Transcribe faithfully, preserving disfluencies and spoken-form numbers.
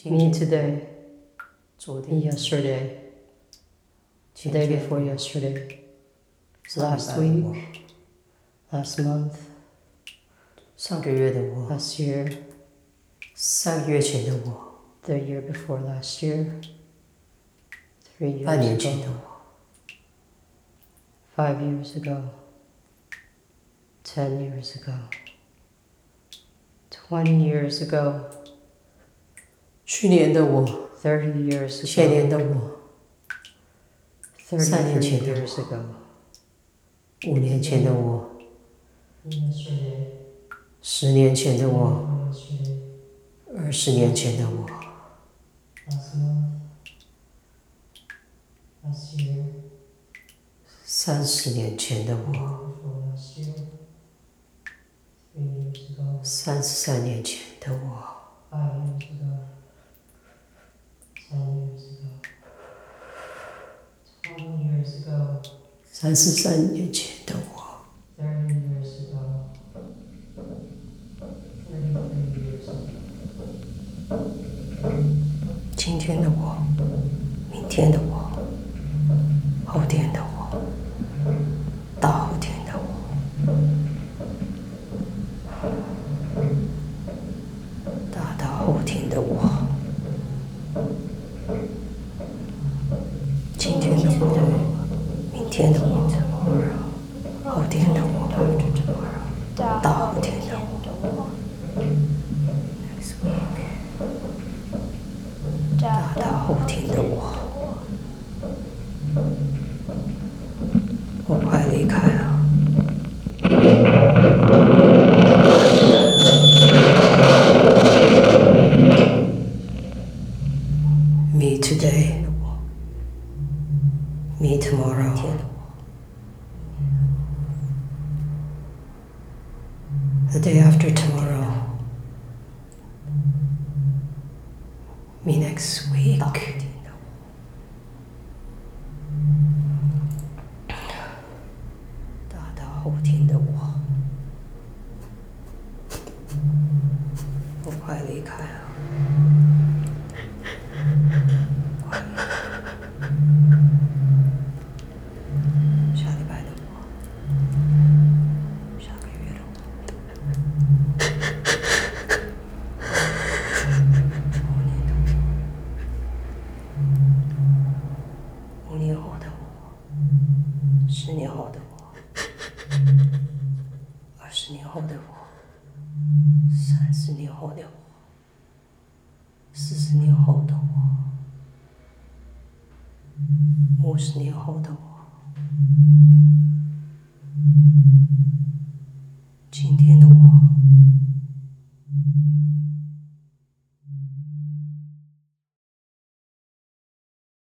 Me today, 昨天 yesterday, the day before yesterday, 上礼 last 拜的我 week, last month, 上个月的我 last year, 三个月前的我 the year before last year, three 半 years 年前的 ago, 我 five years ago, ten years ago, twenty years ago, 去年的我 thirty years 前年 ago, 的我三年 thirty-three 前的 years 我 ago, 五年前的我 yesterday, 十年前的我 yesterday, 二十年前的我 last month, last year, 三十年前的 the year 我 before last year, three years ago, 三十三年前的我 five years ago, ten years ago, twenty years ago, 三十三年前的我 thirty years ago, thirty-three years ago, 今天的我明天的我后天的我大后天的我大大后天的我今天的我明天的我后天的我大后天的我大大后天的我我快离开了Me today, me tomorrow, the day after tomorrow, me next week. 大大后天的我，我快离开了。下礼拜的我，下个月的我，五年的我，五年后的我，十年后的我，二十年后的我，三十年后的我，四十年后的我，五十年后的我。